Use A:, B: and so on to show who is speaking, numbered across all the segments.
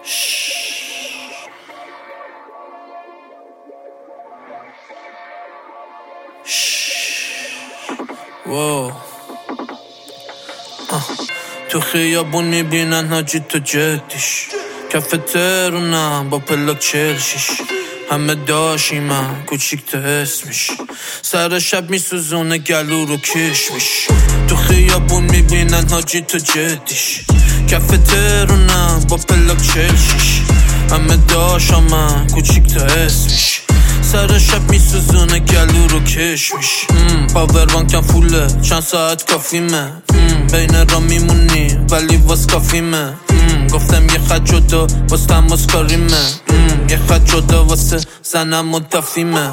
A: واو تو خیابون میبینن حاجی تو جدیش، کف ترونم با پلاک چلشیش، همه داشی من کوچیک تا اسمش، سر شب میسوزونه گلو رو کشمش. تو خیابون میبینن حاجی تو جدیش، کف ترونم با پلاک چلشیش، همه داشا من کوچیک تا اسمش، سر شب میسوزونه گلو رو کشمش. پاور بانکم فوله چند ساعت کافیمه، بین را میمونی ولی واس کافیمه. گفتم یه خط جدا واس تماس کاریمه، یه خط جدا واسه زنم مدفیمه.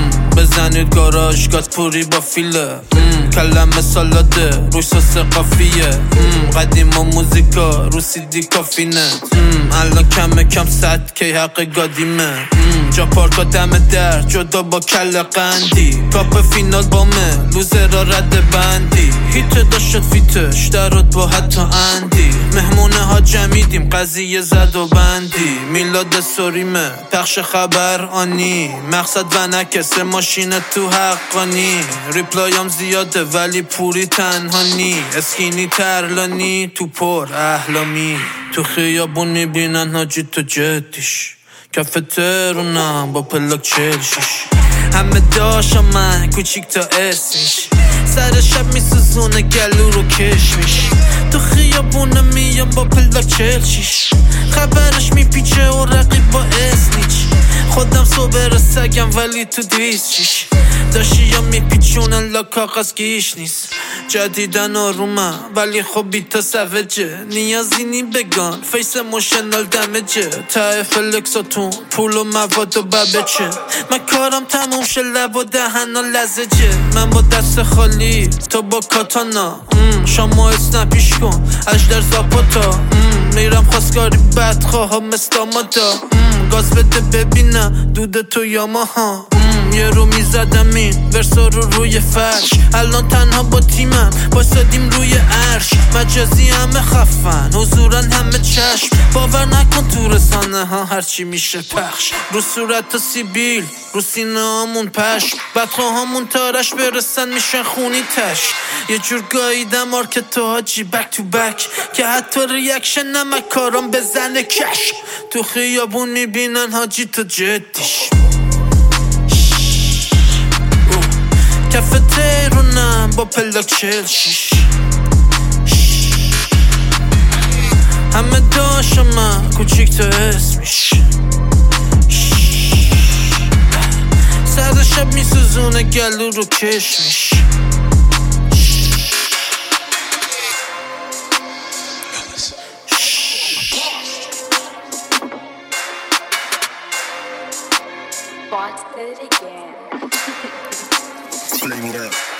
A: بزنید گاراژ گاز پوری با فیله، کلمه سالاده روش ساس قافیه. قدیم و موزیکا رو سیدی کافینه، الان کم صد کی حق گادیمه. جا پارکا دم در جدا با کل قندی، کاپ فینال بامه لوزر را رد بندی. هیت داشت فیتش درات با حتی اندی، مهمونه ها جمیدیم قضیه زد و بندی. میلاد سوریمه پخش خبر آنی، مقصد و نکسه ماشین تو حقانی. ریپلایم زیاده ولی پوری تنها نی، اسکینی ترلانی تو پر احلامی. تو خیابون میبینن حاجی تو جدیش، کف ترونم با پلاک چلشیش، همه داشا من کوچیک تا اسمش، سر شب میسوزونه گلو رو کشمش. تو خیابونه میام با پلاک چلشیش، خبرش میپیچه و رقیب با اسنیچ. خودم صبر سگم ولی تو 206 داشتی یا میپیچونن لا کاغذ گیش نیست. جدیدن آرومم ولی خب بیتا سوجه، نیازی نی بگان فیس موشنال دمجه. ته فلکساتون پول و مواد و ببچه، من کارم تموم شه لب و دهن و لزجه. من با دست خالی تو با کاتانا، شما اسنپیش کن اجدر زاپاتا. میرم خواستگاری بدخواه ها مثل آمادا، گاز بده ببینم دود تو یاماها. یه رو میزدم این ورسا رو روی فرش، الان تنها با تیمم بایستادیم روی عرش. مجازی همه خفن حضورن همه چشم، باور نکن تو رسانه ها هرچی میشه پخش. رو صورت و سیبیل رو سینه هامون پشم، بدخواه هامون تارش برسن میشن خونی تش. یه جور گاییدم مارکت تو حاجی بک تو بک، که حتی ریاکشن نمک کارم بزنه کش. تو خیابون میبینن حاجی تو جدیش، کف ترونم با پلاک چلشیش، همه داشا من کوچیک تا اسمش، سر شب میسوزونه گلو رو کشمش.
B: Box did it again.
C: Flame it up.